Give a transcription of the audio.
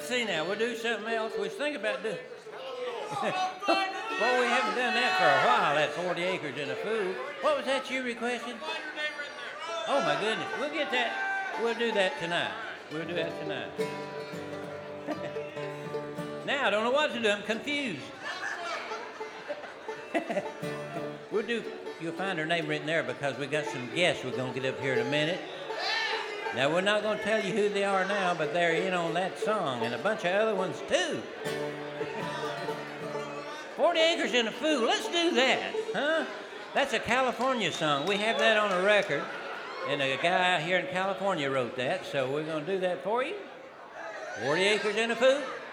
let's see now. We'll do something else. We think about doing. Well, we haven't done that for a while. That 40 acres and a fool. What was that you requested? Oh my goodness. We'll get that. We'll do that tonight. We'll do that tonight. Now I don't know what to do. I'm confused. You'll find her name written there because we got some guests we're going to get up here in a minute. Now, we're not going to tell you who they are now, but they're in on that song and a bunch of other ones, too. 40 Acres and a Fool, let's do that, huh? That's a California song. We have that on a record, and a guy here in California wrote that, so we're going to do that for you. 40 Acres and a Fool.